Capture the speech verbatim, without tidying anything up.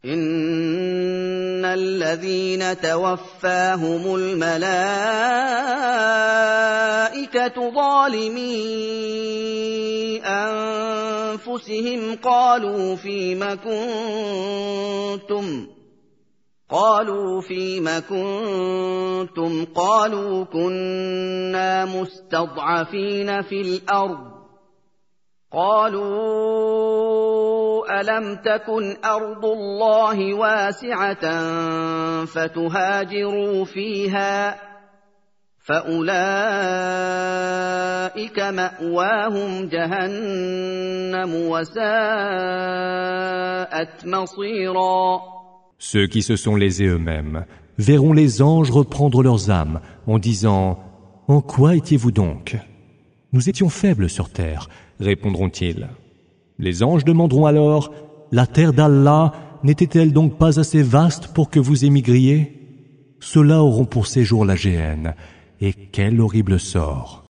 إن الذين توفاهم الملائكة ظالمي أنفسهم قالوا فيم كنتم قالوا فيم كنتم قالوا كنا مستضعفين في الأرض قالوا ألم تكن أرض الله واسعة فتهاجروا فيها فأولئك مأواهم جهنم وساءت مصيرا. Ceux qui se sont lésés eux-mêmes verront les anges reprendre leurs âmes en disant « En quoi étiez-vous donc ?» Nous étions faibles sur terre, répondront-ils. Les anges demanderont alors « La terre d'Allah n'était-elle donc pas assez vaste pour que vous émigriez ?» Ceux-là auront pour séjour la géhenne, et quel horrible sort!